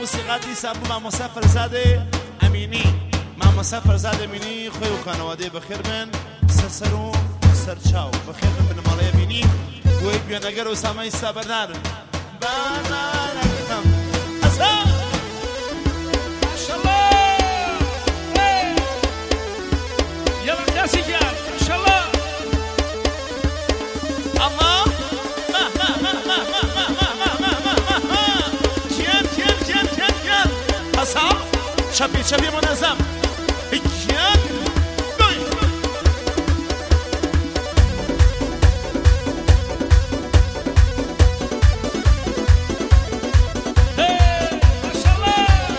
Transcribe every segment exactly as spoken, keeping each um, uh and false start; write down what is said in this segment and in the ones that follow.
موسیقات دیسان بو مامۆستا فەرزادێ ئەمینی مامۆستا فەرزاد ئەمینی خۆی و خانەوادەی بەخێر بن سەرسەر و سەرچاو بەخێر بن بنەماڵەی ئەمینی بۆی گوێنەگەر و سامای سابەرنار بانانەکەم ئەسا ماشەڵڵا یەڵە کاسی گیان ماشەڵڵا ئەڵڵا شبي شبي منظم هيك دوي ما شاء الله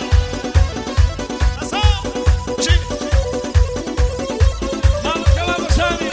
أصاب جي ما كلام سامي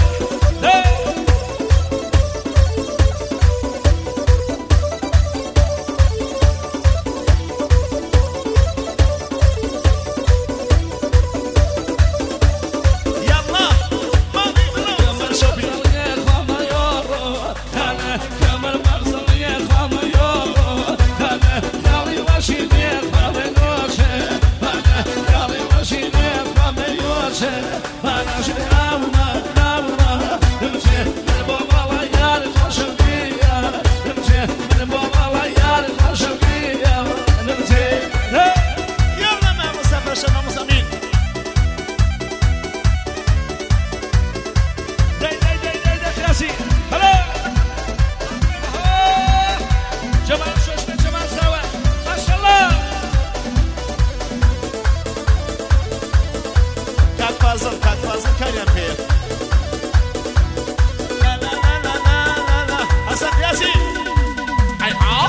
فازل كات فازل كريم بيه لا لا لا لا لا لا حسن ياسين اي اه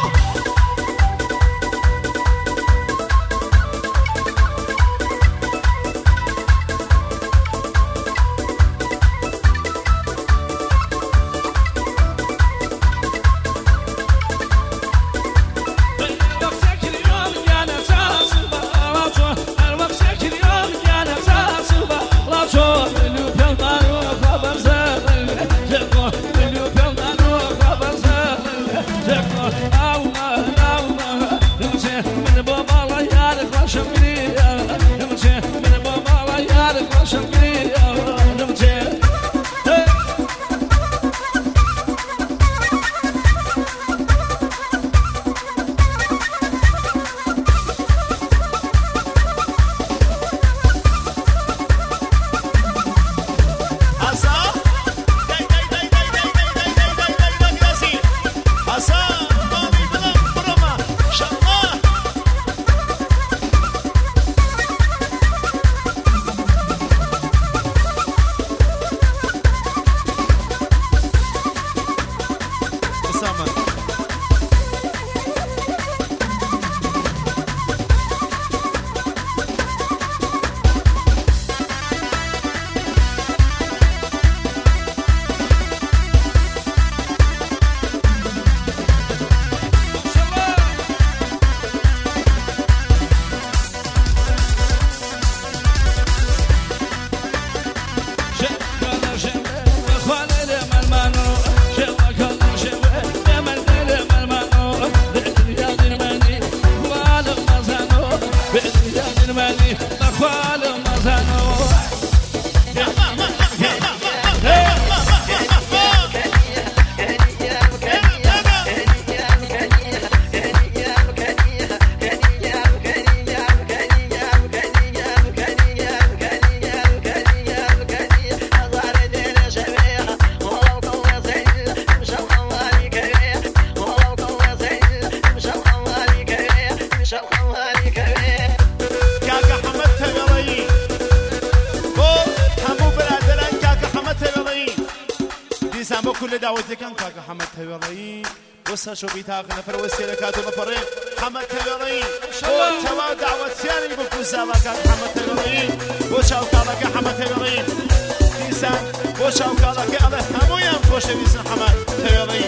كل دعوتي كان كاكا حمد هيوري وسا شو بيتاخ نفر وسيلة كاتو مفرين حمد هيوري وتوا دعوة ثاني بكوزالا كاكا حمد هيوري وشاو كاكا حمد هيوري ديسان وشاو كاكا الله همو ينفوش ديسان حمد هيوري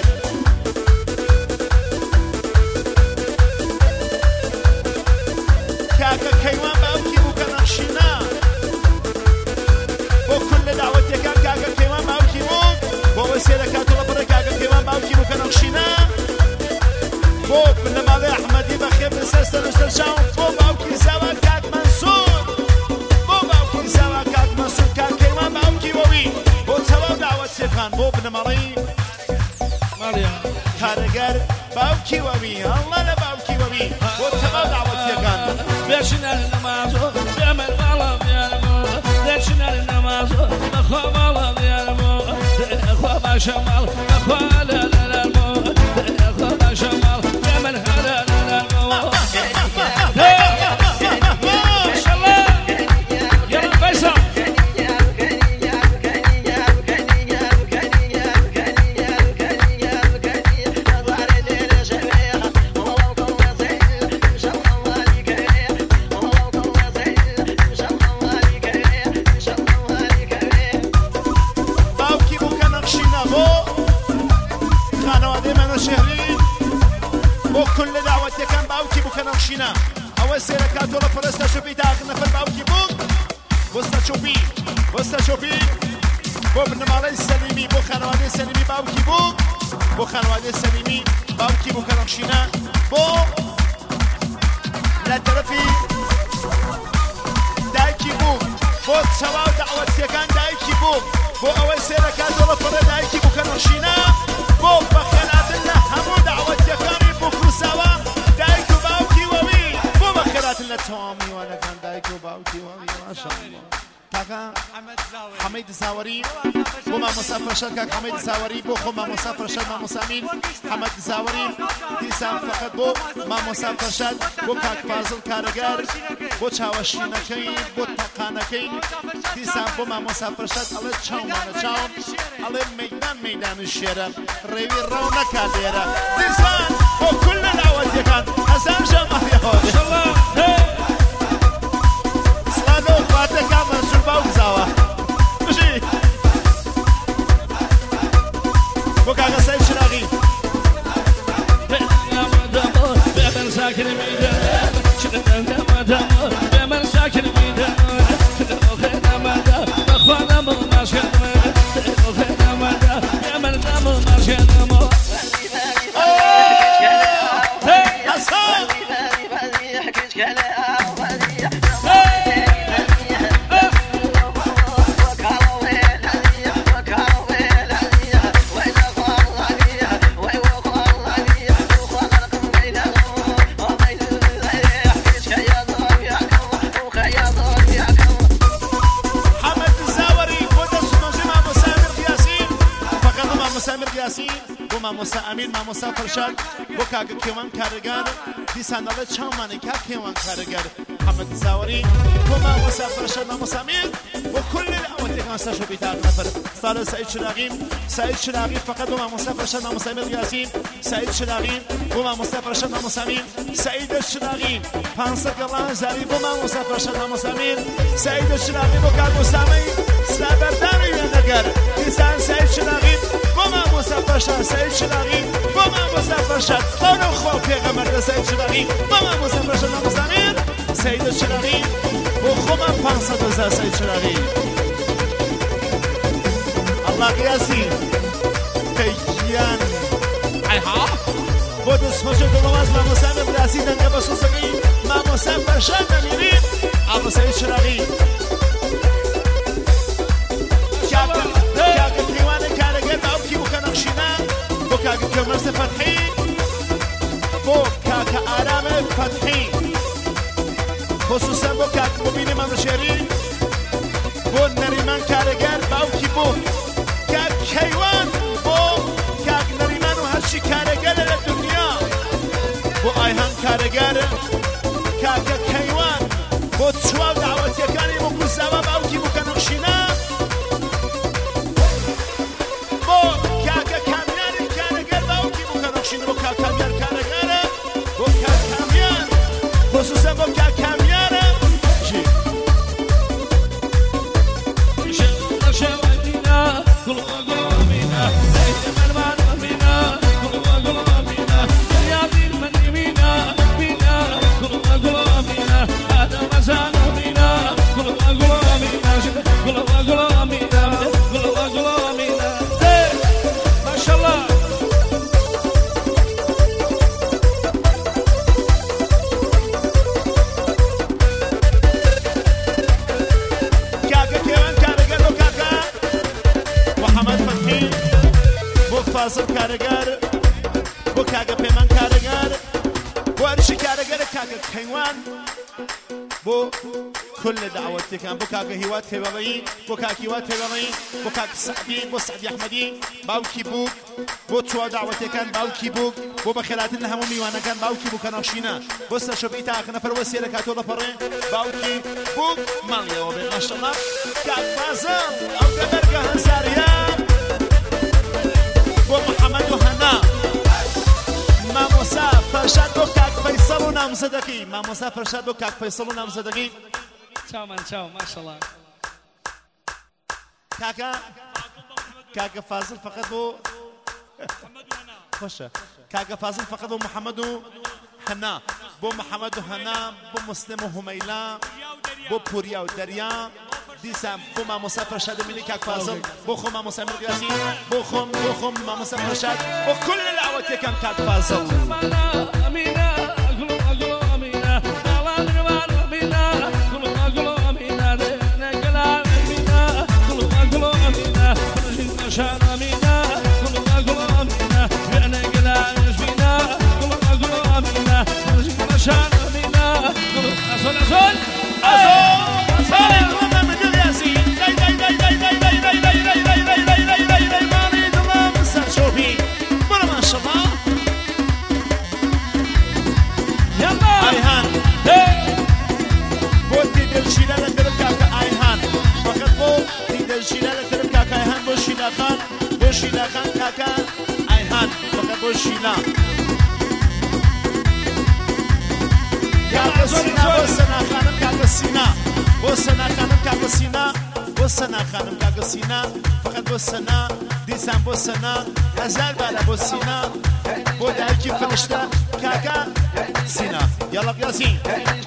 كاكا كيوان بأبكي وكنخشنا وكل دعوتي كان كاكا كيوان بأبكي ووسيلة كاتو لبرك كاكا كيوان بأبكي وكنخشنا بوب من مالي أحمدي بخير من سلسل وسلشاو دیسان بۆ بنەمەڵی کارەگەر باوکی وەبی ئەڵڵا لە باوکی وەبی بۆ تەما داوەتیەکان بێچنە لە نەمازۆ بێمە باڵا دیارمۆ دێچنە لە نەمازۆ بەخوا باڵا دیارمۆ خوا باشە ماڵ بەخوا لە لەلەمۆ خوا باشە ماڵ بێمە هەرە لەلەمۆ ماشەڵڵا یەڵا فەیسەڵ كل دعوتي كان باوكي بو كان نخشينا أول سيرة كاتولا فرستا شوفي داخل نفر باوكي بو وستا شوفي وستا شوفي بو بنمالي السليمي بو خانوادي السليمي باوكي بو بو خانوادي السليمي باوكي بو كان نخشينا بو لا ترفي دايكي بو بو تسواو دعوتي كان دايكي بو بو أول سيرة كاتولا فرستا دايكي بو كان نخشينا بو بخيرات الله همو دعوتي كان سوا دايكو باوكي وبي بو بخيرات الله توامي وانا كان دايكو باوكي وبي ما شاء الله كاكا حميد الزاوري وما مسافر شركة حميد الزاوري بو خو ما مسافر شد ما مسامين حمد الزاوري ديسان فقط بو ما مسافر شد بو كاك فازل كارجار بو چاوشينكين بو تقانكين ديسان بو ما مسافر شد الله چاوم انا چاوم الله ميدان ميدان الشيرة ريوي رونا كاليرة ديسان بو كل دعوتي كان حسن جمع يهود ما شاء الله سلانو فاتك منصور باوك زاوة مشي بو كاكا سيد شراغي بمن ساكن ميدان شنو مدام بمن ساكن ميدان خينا مدام بخوانا ما شنو خينا مدام بمن ما شنو حسن ما موسى امين ما موسى فرشاد بوكا كيوان كارجار دي ساندال چامانه كا كيوان كارجار محمد زاوري وما موسى فرشاد ما موسى امين وكل الاوتي كان ساشو بيتاع نفر صار سعيد شراغي سعيد شراغي فقط وما موسى فرشاد ما موسى امين ياسين سعيد شراغي وما موسى فرشاد ما موسى امين سعيد الشراغي فانسك الله زاري وما موسى فرشاد ما موسى امين سعيد الشراغي بوكا موسى امين سلابرداني نگر انسان سعيد شراغي وما موسى فرشاد سعيد شراغي وما موسى فرشاد صانو خو پیغمبر سعيد شراغي وما موسى فرشاد ما موسى امين سعيد الشراغي وخما پانصد هزار سعيد شراغي الله قياسي كيان ايها بود سمجه دلواز ما موسى امين قياسي دنگه بسوسقي ما موسى فرشاد نمیرین ابو سعيد شراغي كاكا كمرس فتحي بو كاكا آرام فتحي خصوصا بو كاكا مبيني منوشيري بو نريمان كارجار باوكي بو كاك كيوان بو كاك نريمان وهرشي كارجار للدنيا بو ايهان كارجار كاكا كيوان بو تشوال دعوتي كاني بو كوزاوا باوكي بو كنقشينا بو كاكا كامياني كارجار باوكي بو كنقشينا بو كاكا كاميان كارجار بو كاكا كاميان خصوصا بو كاكا كاميان جي شو شو مدينة كل قومنا فازڵ کارەگەر بۆ کاگە پەیمان کارەگەر بۆ ئەریشی کارەگەرە کاگە کەیوان بۆ كل دعوتك كان بو كاك هيوات تبغي بو كاك هيوات تبغي بو كاك سعدي بو سعدي احمدي باوكي بوك بو تو دعوتك كان باوكي بوك بو بخلاتنا همومي وانا كان باوكي بوك ناشينا بو سشبيتا اخنا فروسي لك تو فرين باوكي بوك ماليا وبي ما شاء الله كاك فازم او دبرقه هنساريا بو محمد وهنا ما موسى فرشاد بو كاك فيصل ونامزدكي ما موسى فرشاد بو كاك فيصل ونامزدكي تشاو من تشاو ما شاء الله كاكا كاكا فازل فقط بو خوشة كاكا فازل فقط بو محمد وهنا بو محمد وهنا بو مسلم وهميلا بو بوريا ودريا ديسام بو ما مسافر شاد مني كاك فازل بو خو ما مسافر قاسي بو خم بو خم ما مسافر شاد وكل العواتي كان كاك فازل بوشيلا خان كاكا ايهان فقط بوشيلا كاكا سينا بوسنا خانم كاكا سينا بوسنا خانم كاكا سينا بوسنا خانم كاكا سينا فقط بوسنا ديسان بوسنا هزار بالا بوسينا بو دايكي فرشتا كاكا سينا يلا ياسين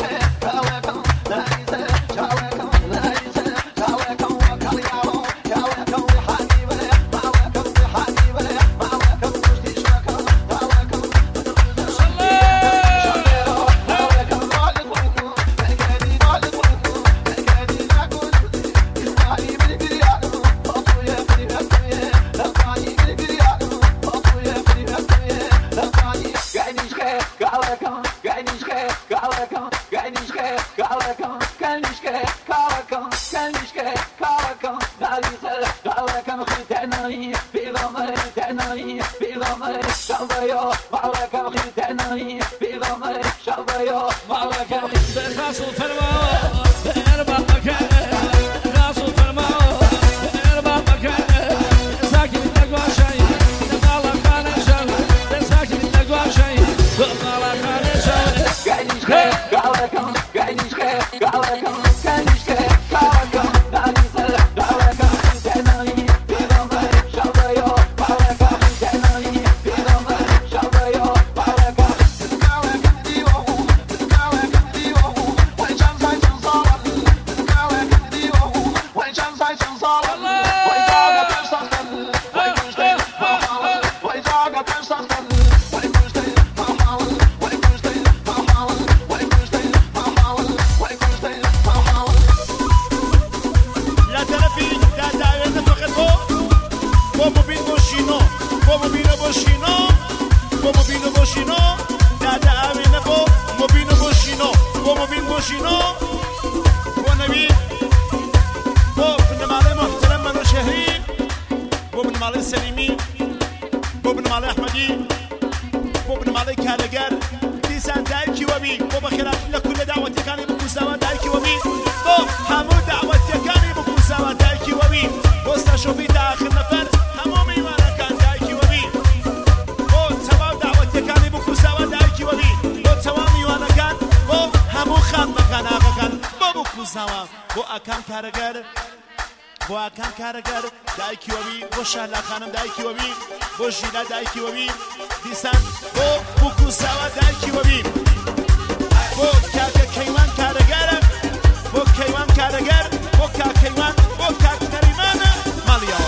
كان كارجر دايكي وبي بوشالا خانم دايكي وبي بوشيلا دايكي وبي ديسان بو بوكو سوا دايكي وبي بو كاكا كيوان كارجر بو كيوان كارجر بو كاكا كيوان بو كاكا كريمان ماليا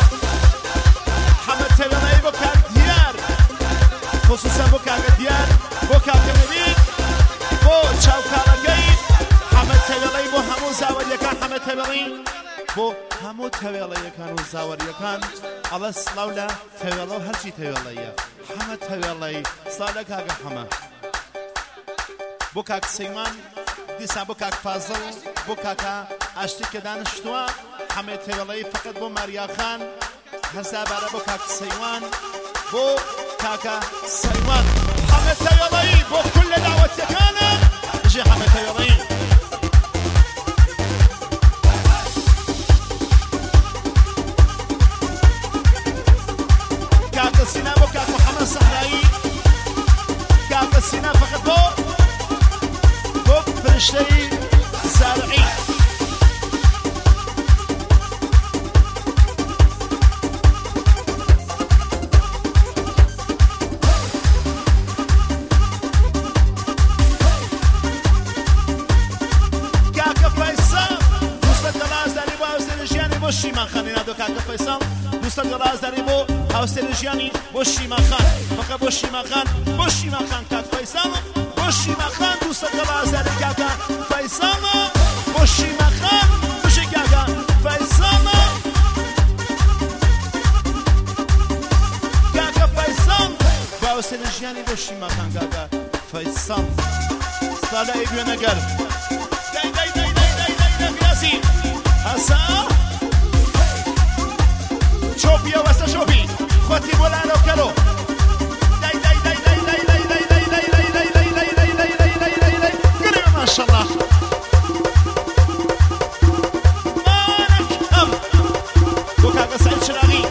حمد تبني بو كاك ديار خصوصا بو كاكا ديار بو كاكا نبي بو تشاو كارجي حمد تبني بو همو زاوية كان حمد تبني بۆ هەموو تەوێڵەیەکان و زاوەریەکان ئەڵە سڵاو لە تەوێڵە و هەرچی تەوێڵەیە حەمە تەوێڵەی سڵاو لە کاکە حەمە بۆ کاک سەیمان دیسان بۆ کاک فازڵ بۆ کاکە ئاشتی کە دانیشتووە حەمە تەوێڵەی فقط بۆ ماریاخان هەزار بارە بۆ کاک سەیوان بۆ کاکە سەیوان حەمە تەوێڵەی بۆ کل لە داوەتیەکانە بژێ حەمە تەوێڵەی كاكا سينا بو كاك محمد صحرايي كاكا سينا فقط بو بو فرشتي زارعي كاكا فيصل دوست دلاز داري بو سرجاني بو شيمان خانينا دو كاكا فيصل دوست دلاز داري بو هاوسێرژیانی بۆ شیماخان فقط بۆ شیماخان بۆ شیماخان کاک فەیساڵ بۆ شیماخان دووسە دەڵازاری کاکە فەیساڵە بۆ شیماخان بژێ کاکە فەیساڵە کاکە فەیساڵ بۆ هاوسێرژیانی بۆ شیماخان کاکە فەیساڵ ساڵە ئەی گوێنەگەر دای دای دای دای دای دای دای گرازی هەسا شوبي واسا شوبي خوتي بولانو كلو داي داي داي داي داي داي داي داي داي داي داي داي داي داي داي داي داي داي قريب ما شاء الله مالك هم وكاكا سعيد شراغي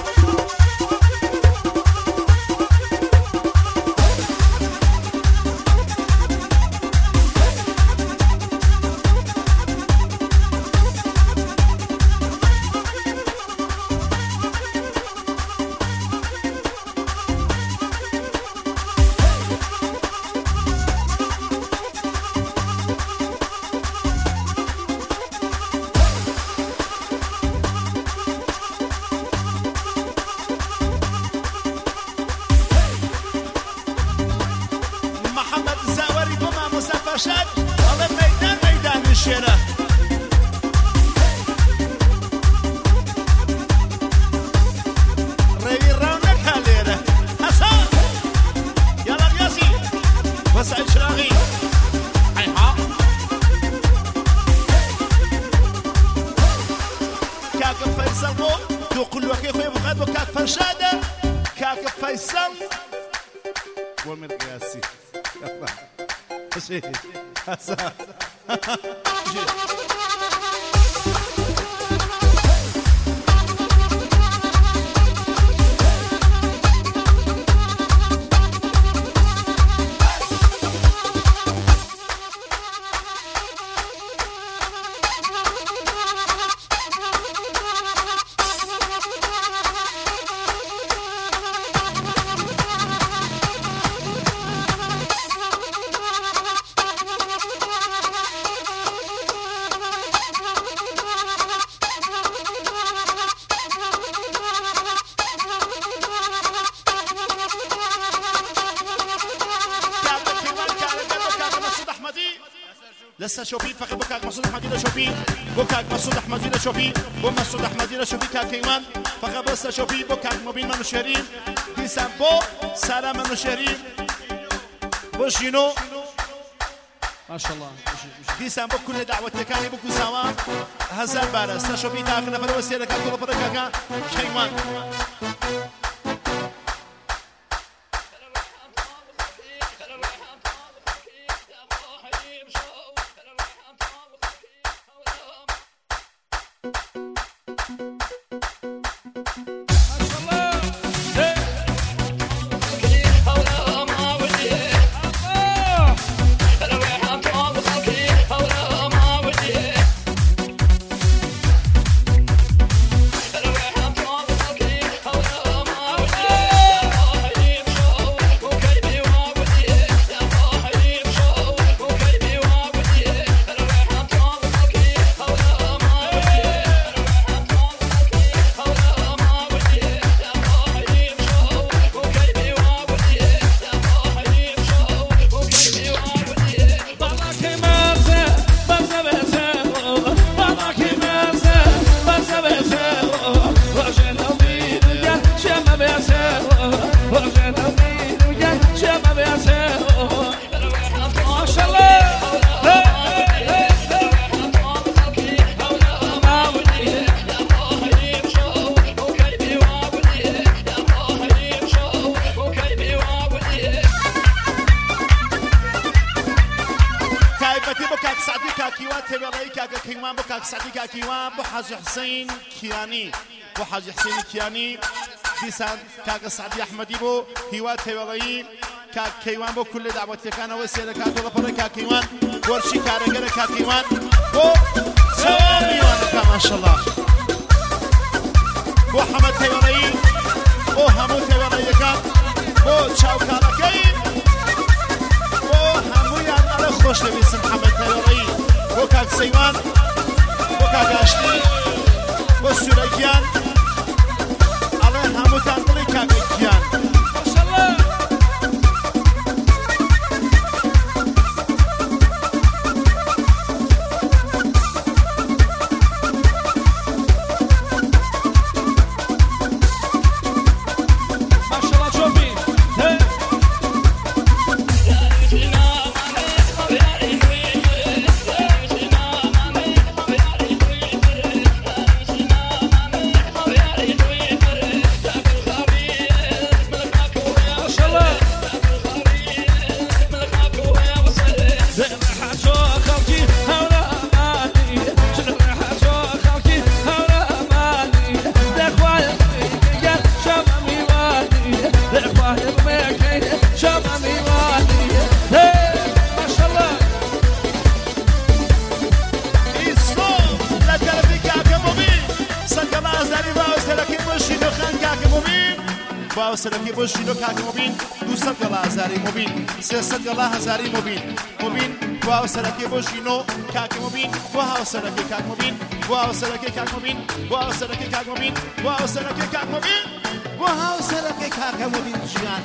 لسه شوبي فقط بوكاك مسعود احمدي لشوبي بوكاك مسعود احمدي لشوبي بو مسعود احمدي لشوبي كاكيمان فقط بس شوبي بوكاك مبين منو شيرين ديسان بو سلام منو شيرين بو شينو ما شاء الله ديسان بو كل دعوة كاني بو كوزاوا هزار بارا لسه شوبي داخل نفر وسيله كاكو بركاكا كيمان كاكيوان تبعي كاكا كيوان بو كاك سعدي كاكيوان بو حاج حسين كياني بو حاج حسين كياني ديسان كاكا سعدي أحمدي بو هيوان تبعي كاك كيوان بو كل دعوتي كان وسيلة كاتو لفرق كاكيوان ورشي كارجر كاكيوان بو سوامي وانا ما شاء الله بو حمد تبعي بو همو تبعي كان بو تشاو كالاكي بو همویان على خوش لبیسن محمد تبعی بو کاک سیوان بو کاک اشتی بو سورکیان على همو تنقلی کاک کیان ماشاءالله سلکی باشی لو کاک مبین دوست دل هزاری مبین سیاست دل هزاری مبین مبین واو سلکی باشی نو کاک مبین واو سلکی کاک مبین واو سلکی کاک مبین واو سلکی کاک مبین واو سلکی کاک مبین واو سلکی کاک مبین جیان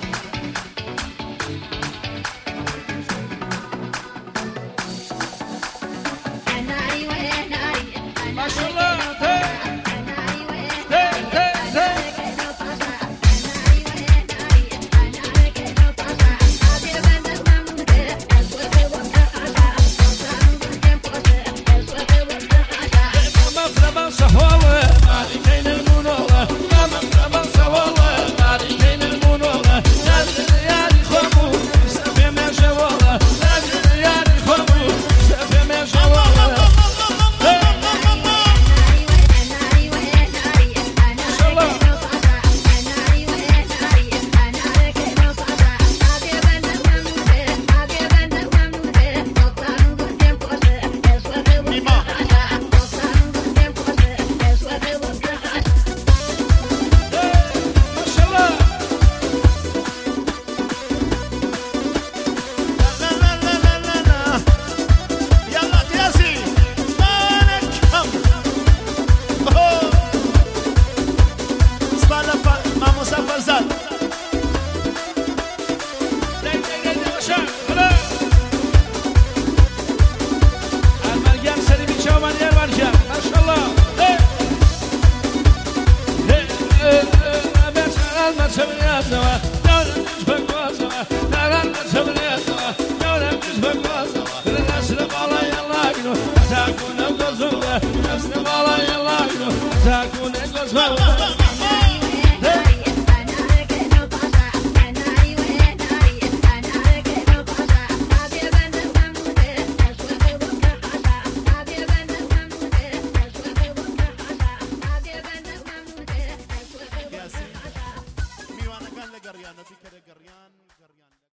ماشاءالله تكون